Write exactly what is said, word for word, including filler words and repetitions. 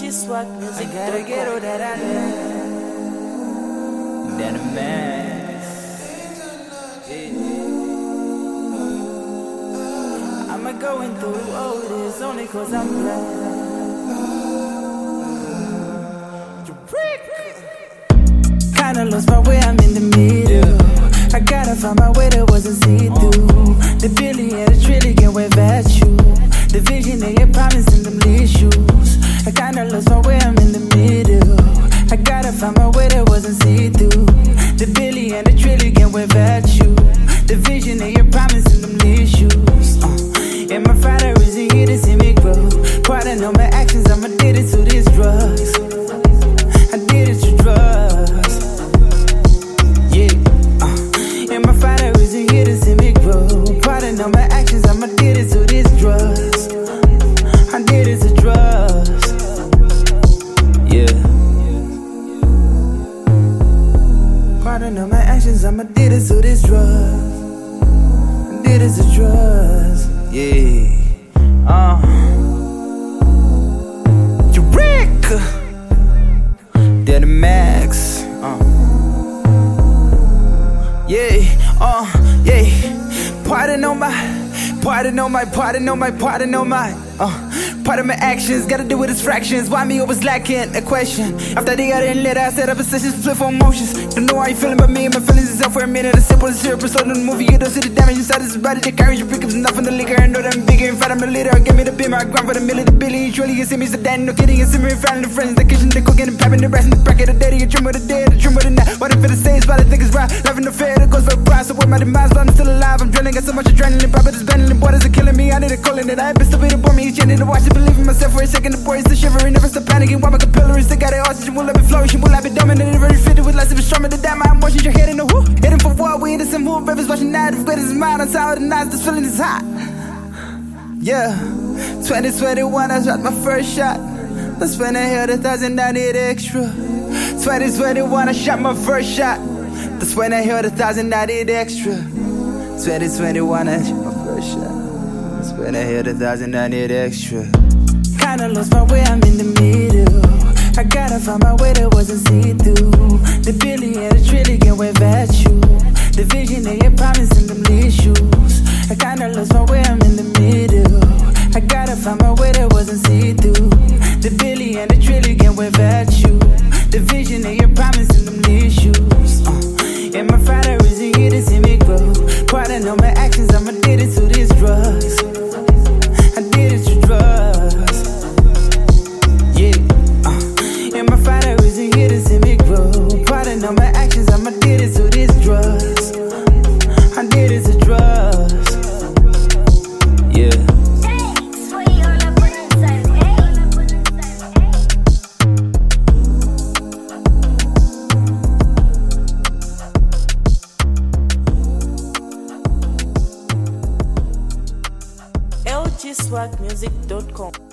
Swag music. I gotta get all that I need. Then a man. Yeah. I'm not going through all this only cause I'm black. Kinda lost my way, I'm in the middle. I gotta find my way that wasn't see-through. The billion and the trillion wave at you. The vision and your promise and them issues. I kinda lost my way, I'm in the middle. I gotta find my way that wasn't see-through. The billion and the trillion wave at you. The vision and your promise and them issues. uh. And my father isn't here to see me grow. Pardon all my actions, I'm addicted to these drugs. I did it to drugs. Yeah. uh. And my father isn't here to see me grow. Pardon all my actions, I'm addicted to these drugs. I did it to drugs. Yeah. Pardon all my actions, I'm addicted to these drugs. I did it to drugs. Yeah. Uh. Eureka. They're the max. Uh. Yeah. Uh. Yeah. Pardon on my. Pardon on my. Pardon on my. Pardon on my. Uh. Part of my actions, gotta do with its fractions. Why me always lacking a question? After they got in lit, I set up a session, split for emotions. Don't know how you feeling, but me and my feelings is out for a minute. As simple as zero percent in the movie, you don't see the damage inside this body. The courage, you pick up enough from the liquor. I know that I'm bigger, in fact I'm a leader. Give me the beam, I grind for the million, the billion. Surely you see me, so Dan, no kidding. You see me, family, the friends, the kitchen, the cooking, the papping, the rest, and the bracket, the daddy. You dream of the day, the dream of the night. What if it the same spot, I think it's right. Loving the fair, that goes for the price. So with my demise, but I'm still alive. I'm drilling, got so much adrenaline. Papa is bending, waters are killing me. I need a calling it. I ain't been stupid to me. Each need to watch it, believe in myself for a second. The boys are shivering, never stop panicking. Why my capillaries, they got it oxygen. Will I be flourishing? Will I be dominated? Very fitted with lots of stronger than that. My emotions, you're hitting the whoo. Hitting for what? We in the same mood. Babies watching that. If great as mine, on top of the nights, this feeling is hot. Yeah. twenty twenty-one, I shot my first shot. That's when I held a thousand, I need extra. twenty twenty-one, I shot my first shot. That's when I held a thousand, I need extra. twenty twenty-one, I shot my first shot. That's when I held a thousand, I need extra. Kinda lost my way, I'm in the middle. I gotta find my way that wasn't see-through. The billion and the trillion wave at you. The vision and your promise and them issues. I kinda lost my way, I'm in the middle. I gotta find my way that wasn't see-through. The billion and the trillion wave at you. The vision and your promise and them issues. uh. And my father isn't here to see me grow. Pardon all my actions, I'm addicted to these drugs. I did it to drugs. Yeah. Uh. And my father isn't here to see me grow. Pardon all my actions, I'm addicted to these drugs. I did it to drugs. Yeah. L G swag music dot com